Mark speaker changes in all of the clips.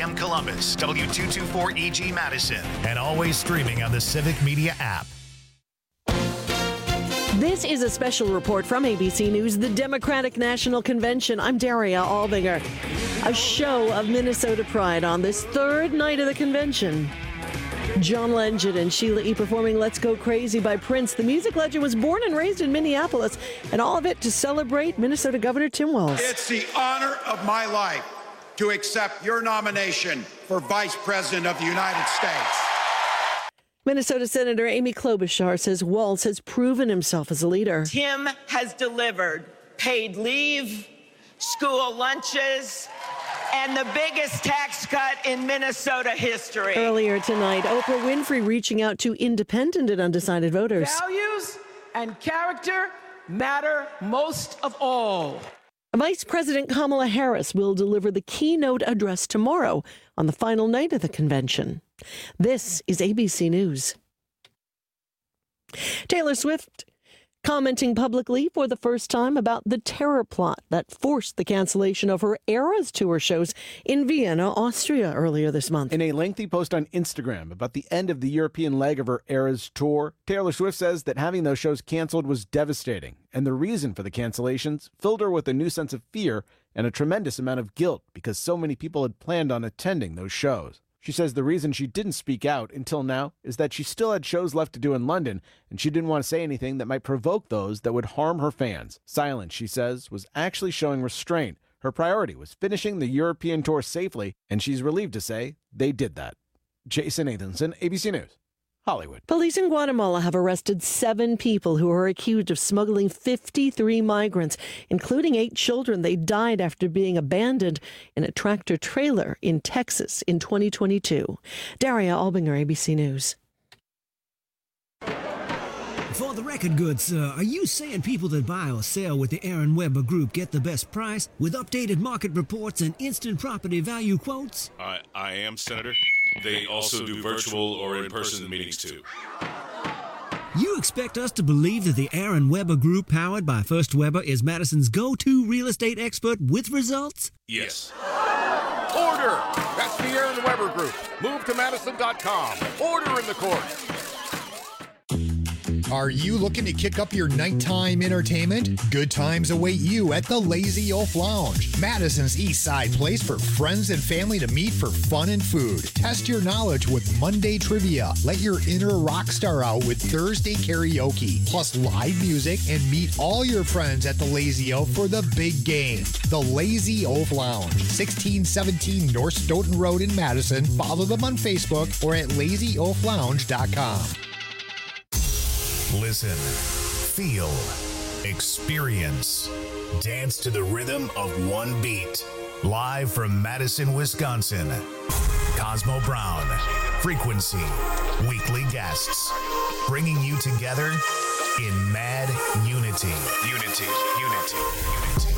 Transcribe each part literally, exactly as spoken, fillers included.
Speaker 1: M Columbus, W two twenty-four E G Madison, and always streaming on the Civic Media app.
Speaker 2: This is a special report from A B C News, the Democratic National Convention. I'm Daria Albinger. A show of Minnesota pride on this third night of the convention. John Legend and Sheila E. performing Let's Go Crazy by Prince. The music legend was born and raised in Minneapolis, and all of it to celebrate Minnesota Governor Tim Walz.
Speaker 3: It's the honor of my life to accept your nomination for Vice President of the United States.
Speaker 2: Minnesota Senator Amy Klobuchar says Walz has proven himself as a leader.
Speaker 4: Tim has delivered paid leave, school lunches, and the biggest tax cut in Minnesota history.
Speaker 2: Earlier tonight, Oprah Winfrey reaching out to independent and undecided voters.
Speaker 5: Values and character matter most of all.
Speaker 2: Vice President Kamala Harris will deliver the keynote address tomorrow on the final night of the convention. This is A B C News. Taylor Swift commenting publicly for the first time about the terror plot that forced the cancellation of her Eras tour shows in Vienna, Austria earlier this month.
Speaker 6: In a lengthy post on Instagram about the end of the European leg of her Eras tour, Taylor Swift says that having those shows canceled was devastating, and the reason for the cancellations filled her with a new sense of fear and a tremendous amount of guilt because so many people had planned on attending those shows. She says the reason she didn't speak out until now is that she still had shows left to do in London, and she didn't want to say anything that might provoke those that would harm her fans. Silence, she says, was actually showing restraint. Her priority was finishing the European tour safely, and she's relieved to say they did that. Jason Nathanson, A B C News, Hollywood.
Speaker 2: Police in Guatemala have arrested seven people who are accused of smuggling fifty-three migrants, including eight children. They died after being abandoned in a tractor trailer in Texas in twenty twenty-two. Daria Albinger, A B C News.
Speaker 7: For the record, good sir, are you saying people that buy or sell with the Aaron Weber Group get the best price with updated market reports and instant property value quotes?
Speaker 8: I, I am, Senator. They also do virtual or in-person meetings, too.
Speaker 7: You expect us to believe that the Aaron Weber Group, powered by First Weber, is Madison's go-to real estate expert with results?
Speaker 8: Yes.
Speaker 9: Order! That's the Aaron Weber Group. Move to Madison dot com. Order in the court.
Speaker 10: Are you looking to kick up your nighttime entertainment? Good times await you at the Lazy Oaf Lounge, Madison's East Side place for friends and family to meet for fun and food. Test your knowledge with Monday trivia. Let your inner rock star out with Thursday karaoke, plus live music, and meet all your friends at the Lazy Oaf for the big game. The Lazy Oaf Lounge, sixteen seventeen North Stoughton Road in Madison. Follow them on Facebook or at lazy oaf lounge dot com.
Speaker 1: Listen, feel, experience, dance to the rhythm of one beat. Live from Madison, Wisconsin, Cosmo Brown, Frequency, weekly guests, bringing you together in mad unity. Unity, unity, unity.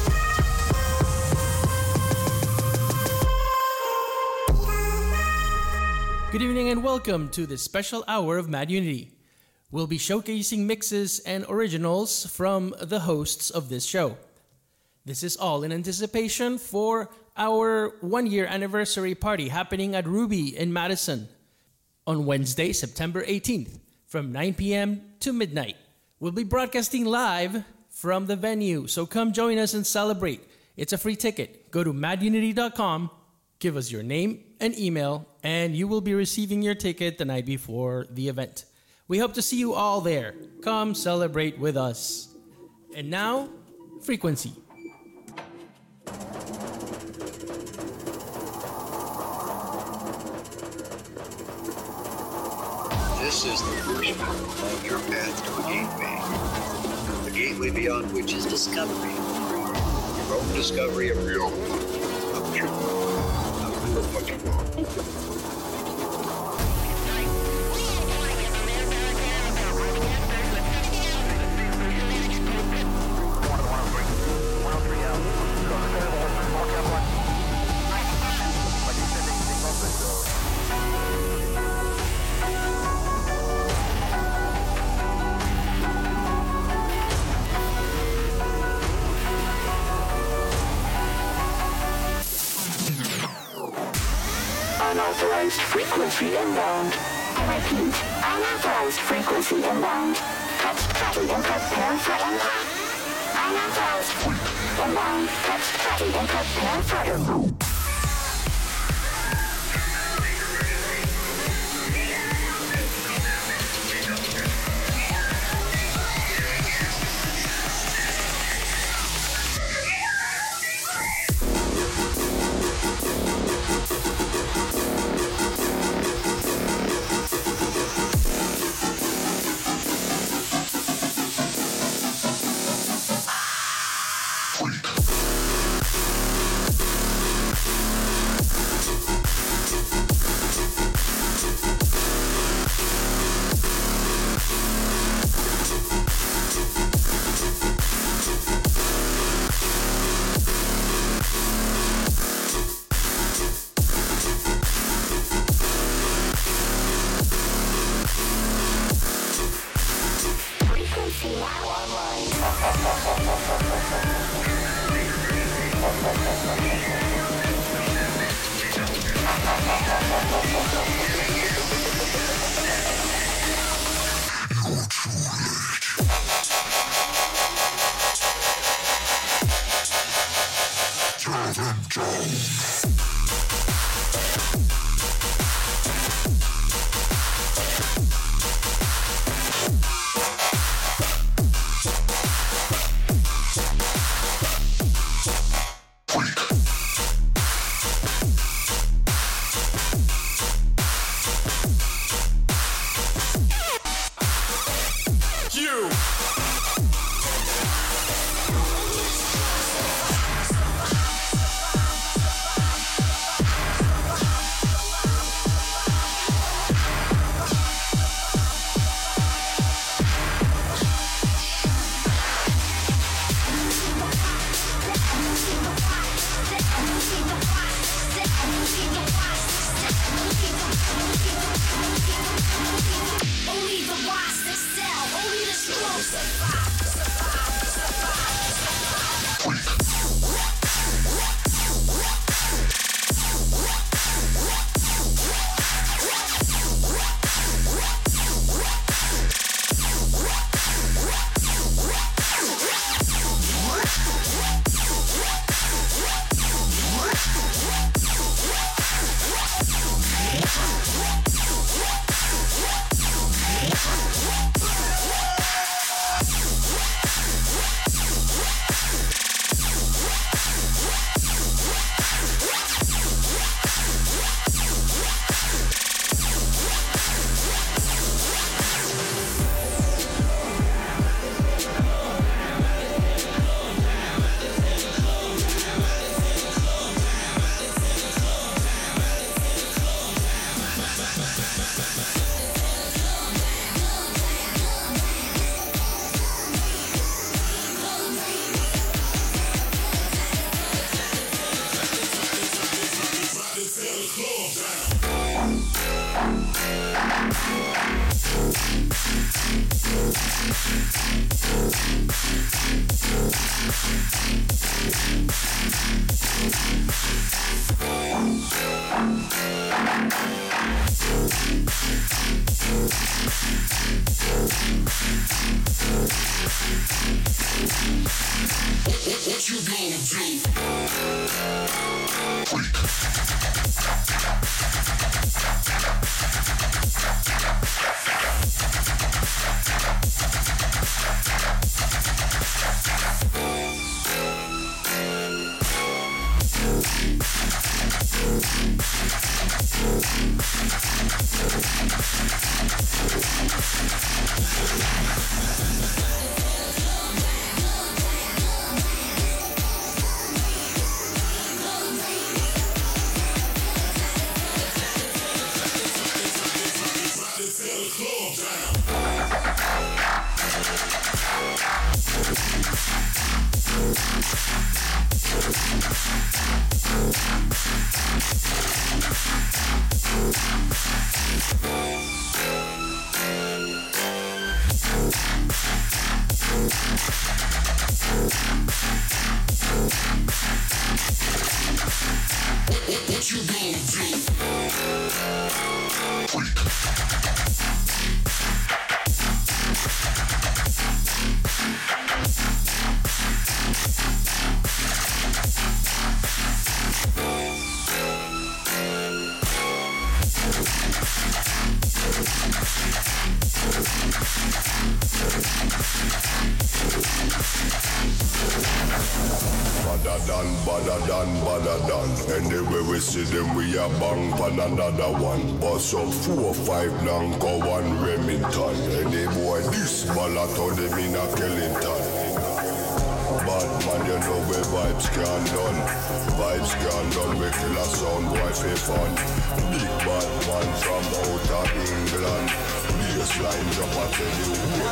Speaker 11: Good evening and welcome to this special hour of Mad Unity. We'll be showcasing mixes and originals from the hosts of this show. This is all in anticipation for our one-year anniversary party happening at Ruby in Madison on Wednesday, September eighteenth from nine p.m. to midnight. We'll be broadcasting live from the venue, so come join us and celebrate. It's a free ticket. Go to mad unity dot com, give us your name and email, and you will be receiving your ticket the night before the event. We hope to see you all there. Come celebrate with us. And now, Frequency.
Speaker 12: This is the first one on your path to a gateway. A gateway beyond which is discovery. Your own discovery of real, of truth, of your fucking wrong.
Speaker 13: Unauthorized frequency inbound. I repeat, unauthorized frequency inbound. Text tracking input pair setting. Unauthorized inbound. Text tracking input pair setting.
Speaker 14: What you gonna do?
Speaker 15: we see them, we a bang pan another one. Bust up four, five, Nanko, one Remington. Any boy this ballot or them in a Kellington. Bad man, you know where vibes can done. Vibes can done, we kill a sound boy for fun. Big bad man from out of England. Bassline drop, I tell you what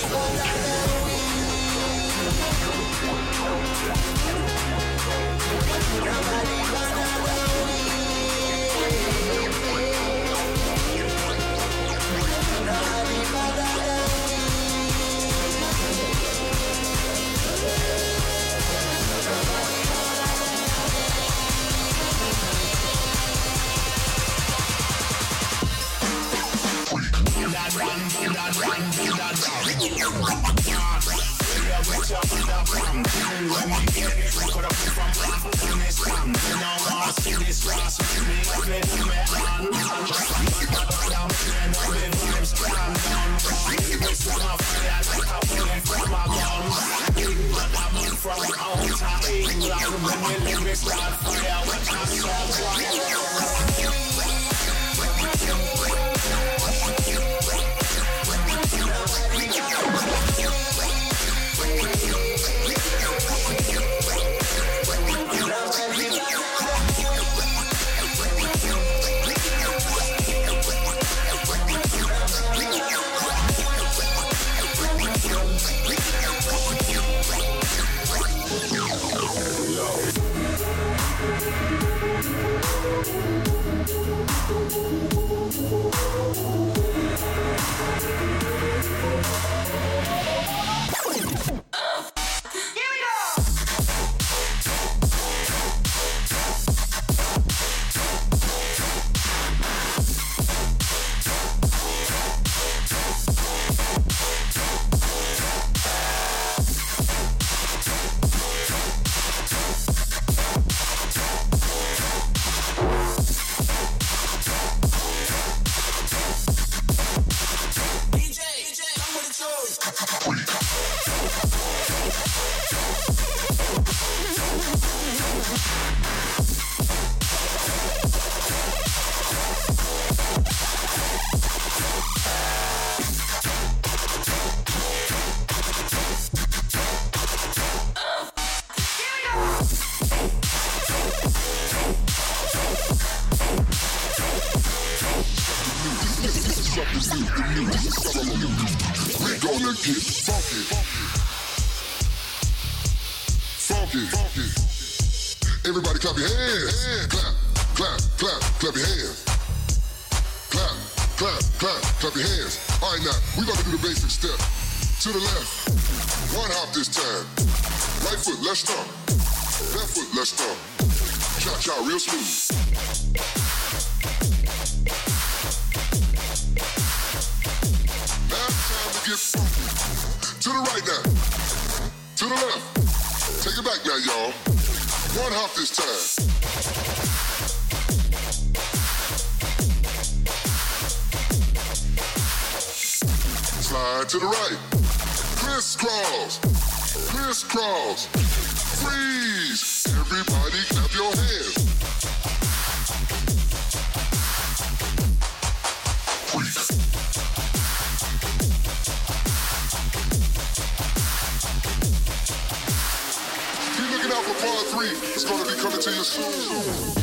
Speaker 16: Everybody clap your hands. Clap, clap, clap, clap your hands. Clap, clap, clap, clap your hands. All right, now, we're going to do the basic step. To the left. One hop this time. Right foot, let's stomp. Left foot, let's stomp. Cha-cha, real smooth. Now it's time to get funky. To the right now. To the left. Take it back now, y'all. One hop this time. Slide to the right. Crisscross. Crisscross. Freeze. Everybody clap your hands. Freeze. Be looking out for part three. It's going to be coming to you soon.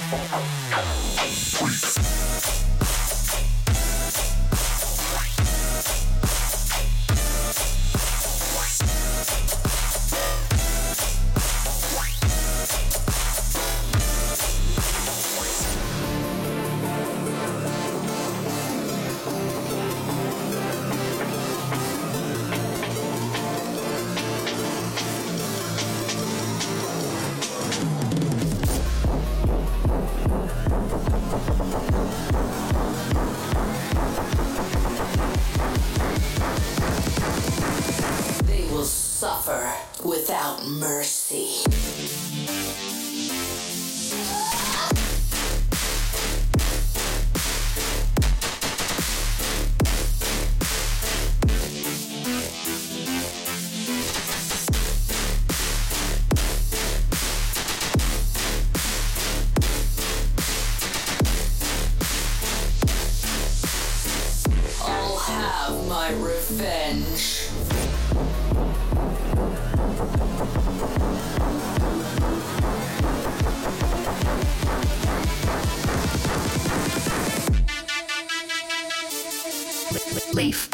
Speaker 17: Suffer without mercy. I'll have my revenge. Leaf.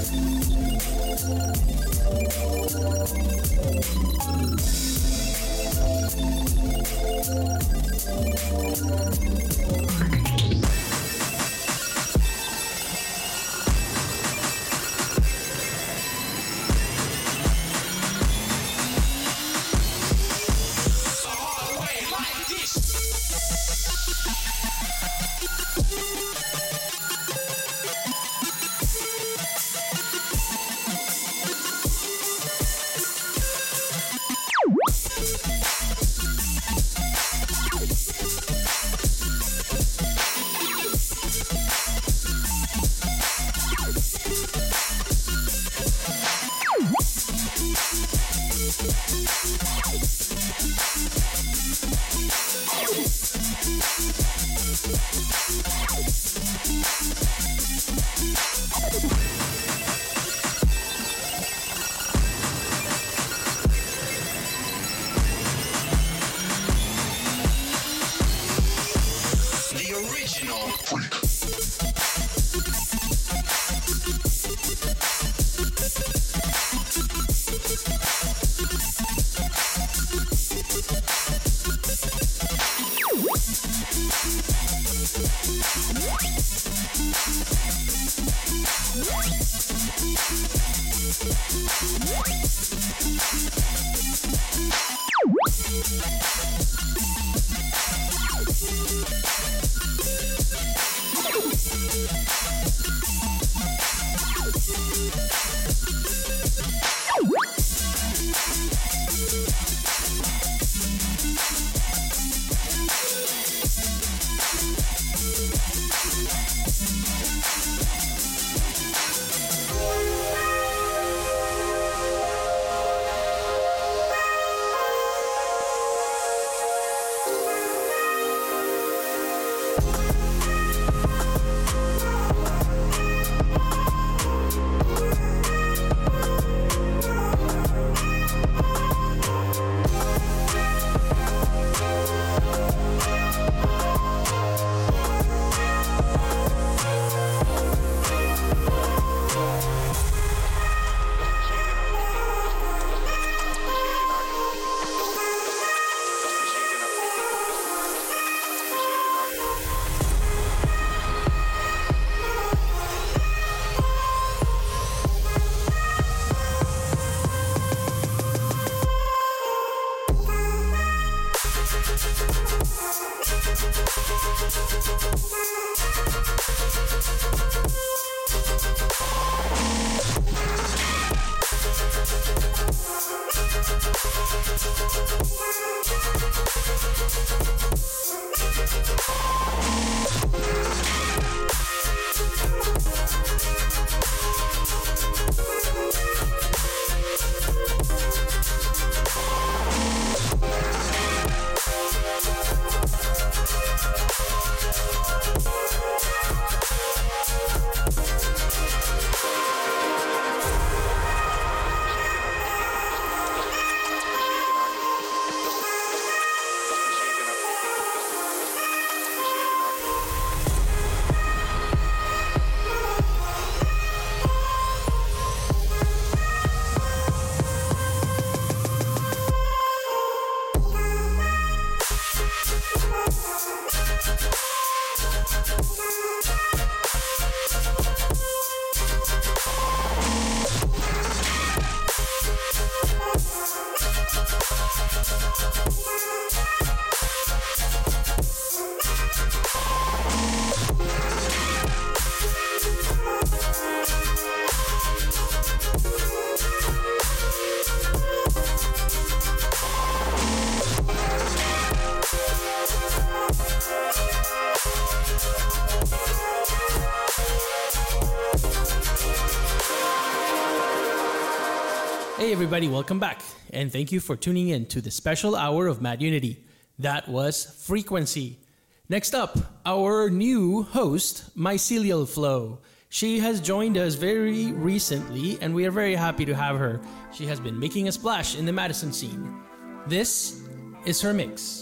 Speaker 11: Hey everybody, welcome back, and thank you for tuning in to the special hour of Mad Unity. That was Frequency. Next up, our new host, Mycelial Flow. She has joined us very recently, and we are very happy to have her. She has been making a splash in the Madison scene. This is her mix.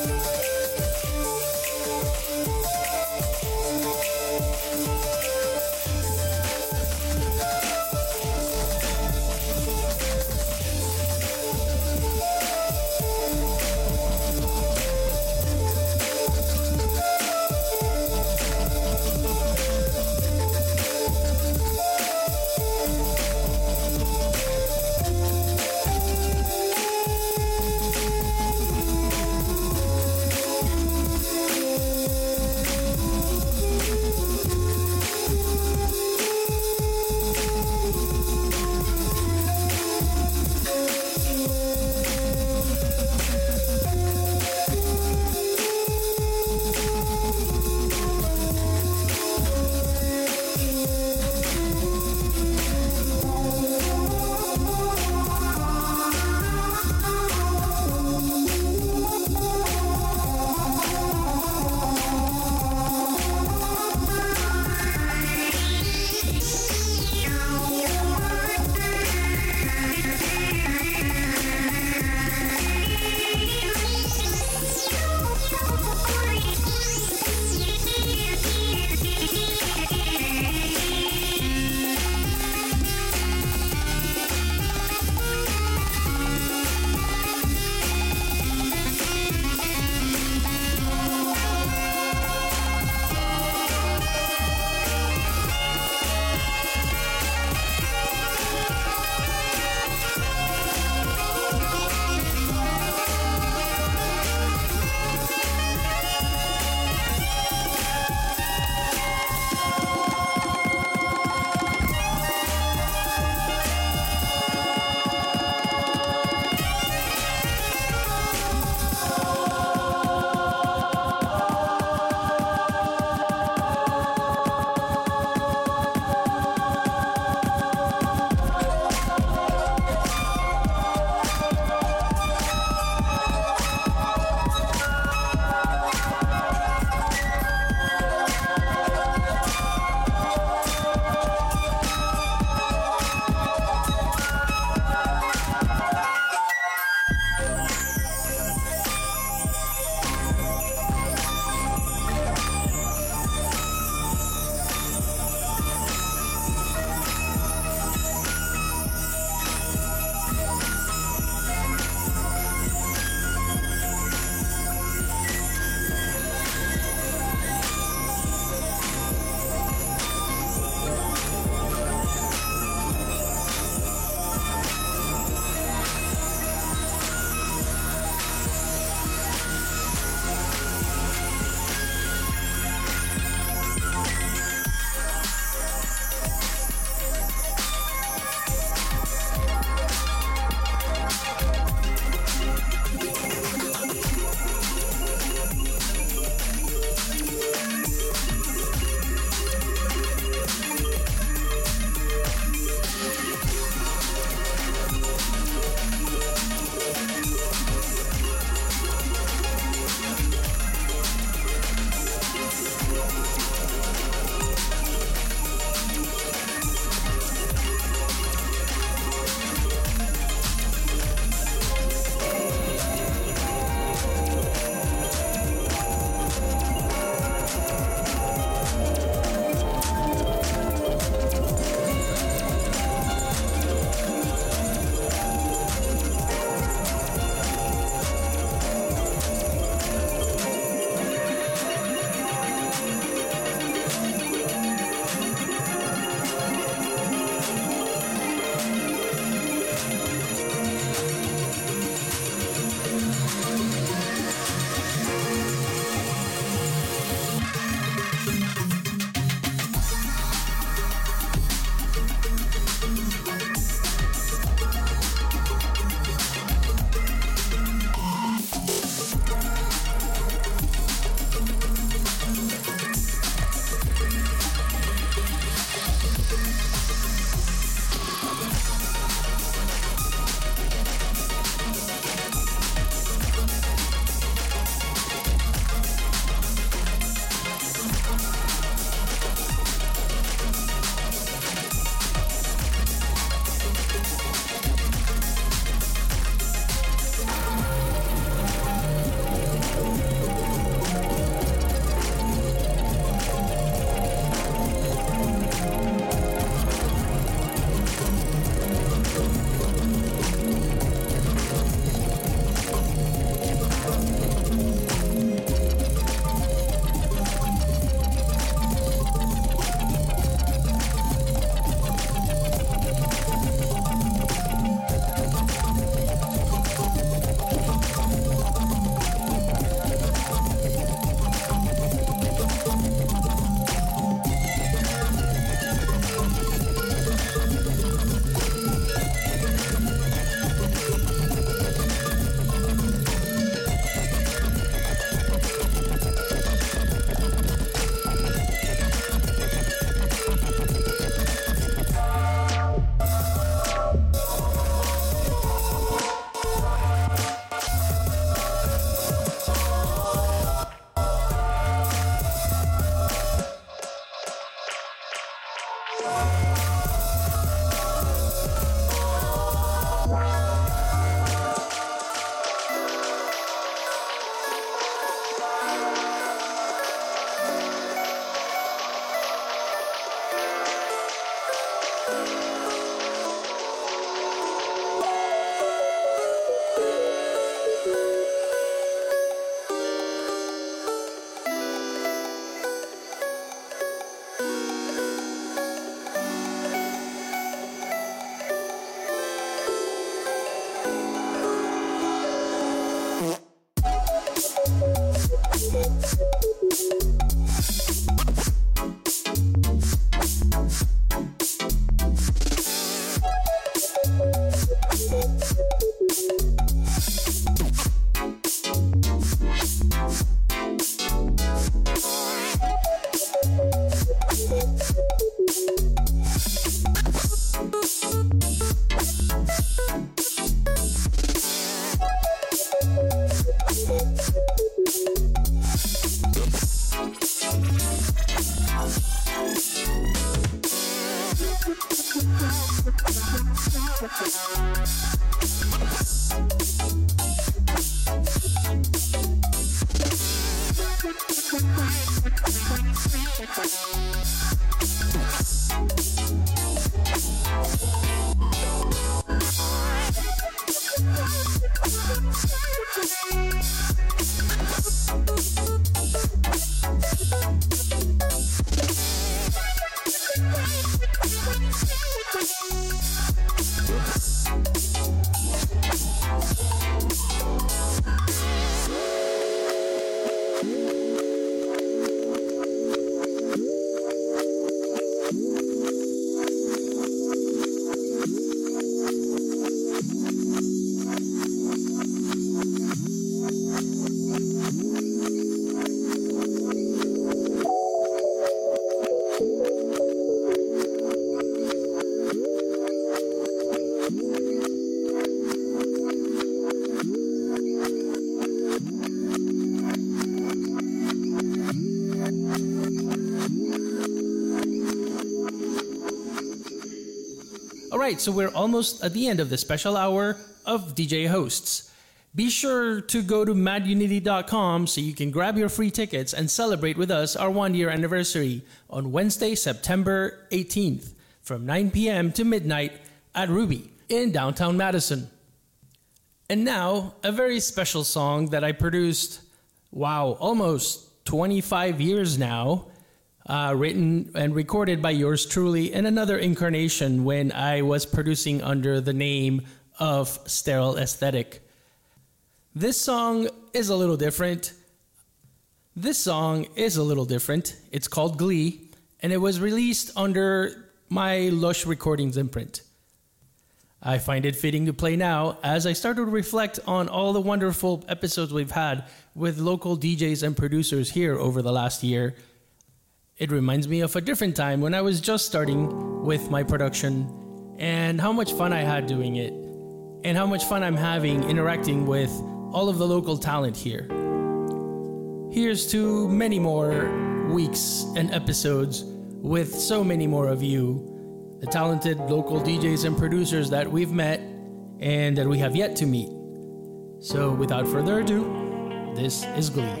Speaker 11: right, so we're almost at the end of the special hour of D J Hosts. Be sure to go to mad unity dot com so you can grab your free tickets and celebrate with us our one-year anniversary on Wednesday, September eighteenth from nine p.m. to midnight at Ruby in downtown Madison. And now, a very special song that I produced, wow, almost twenty-five years now, uh, written and recorded by yours truly in another incarnation when I was producing under the name of Sterile Aesthetic. This song is a little different. This song is a little different. It's called Glee, and it was released under my Lush Recordings imprint. I find it fitting to play now as I start to reflect on all the wonderful episodes we've had with local D Js and producers here over the last year. It reminds me of a different time when I was just starting with my production and how much fun I had doing it and how much fun I'm having interacting with all of the local talent here. Here's to many more weeks and episodes with so many more of you, the talented local D Js and producers that we've met and that we have yet to meet. So without further ado, this is Glee.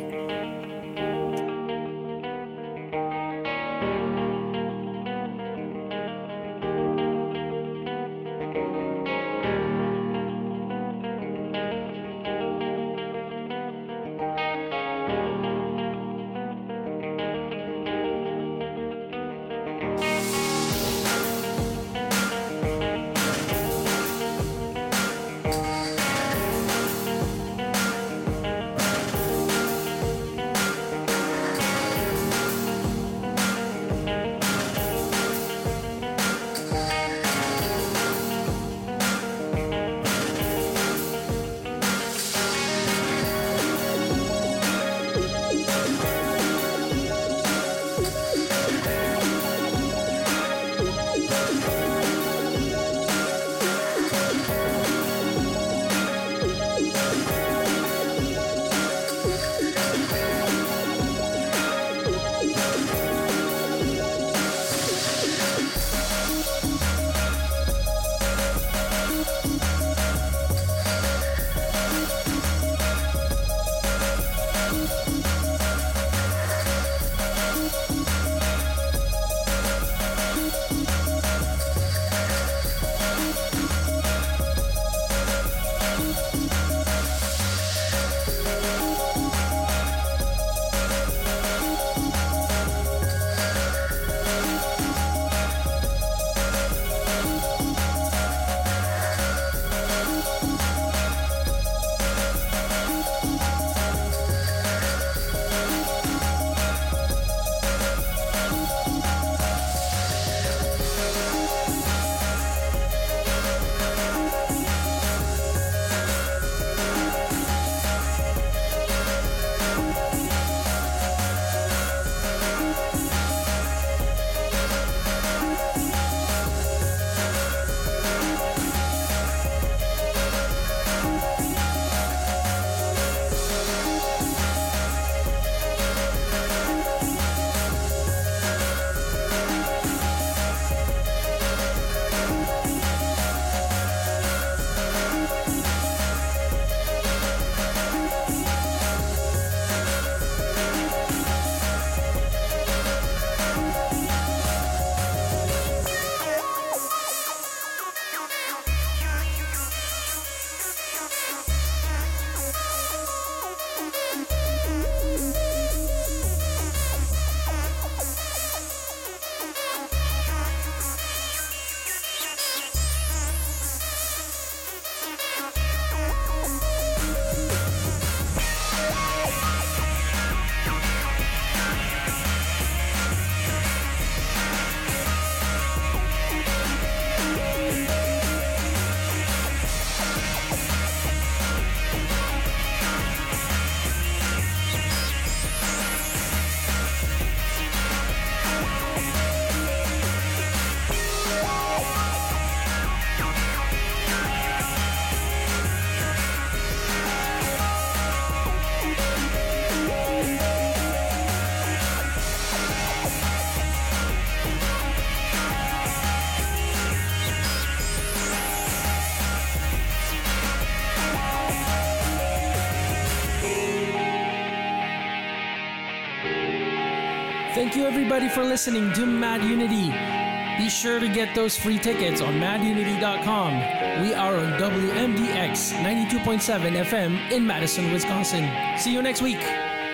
Speaker 11: Thank you everybody for listening to Mad Unity. Be sure to get those free tickets on mad unity dot com. We are on W M D X ninety-two point seven F M in Madison, Wisconsin. See you next week.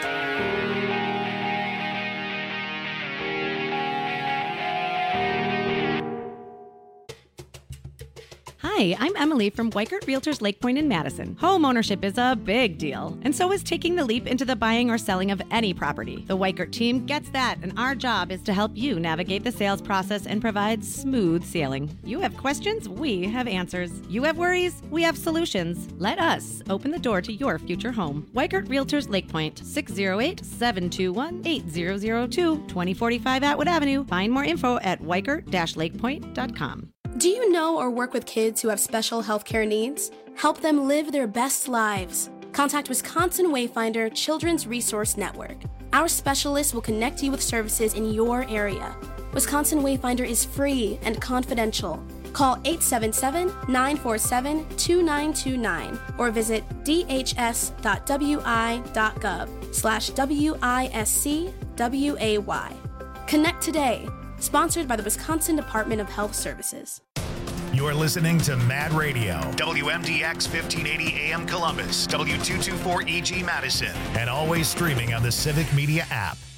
Speaker 18: Hi, I'm Emily from Weikert Realtors Lake Point in Madison. Home ownership is a big deal, and so is taking the leap into the buying or selling of any property. The Weikert team gets that, and our job is to help you navigate the sales process and provide smooth sailing. You have questions, we have answers. You have worries, we have solutions. Let us open the door to your future home. Weikert Realtors Lake Point, six oh eight, seven two one, eight zero zero two, twenty forty-five Atwood Avenue. Find more info at weikert dash lake point dot com.
Speaker 19: Do you know or work with kids who have special healthcare needs? Help them live their best lives. Contact Wisconsin Wayfinder Children's Resource Network. Our specialists will connect you with services in your area. Wisconsin Wayfinder is free and confidential. Call eight seven seven, nine four seven, two nine two nine or visit d h s dot w i dot gov slash W I S C W A Y. Connect today. Sponsored by the Wisconsin Department of Health Services.
Speaker 1: You're listening to Mad Radio, W M D X fifteen eighty A M Columbus, W two twenty-four E G Madison, and always streaming on the Civic Media app.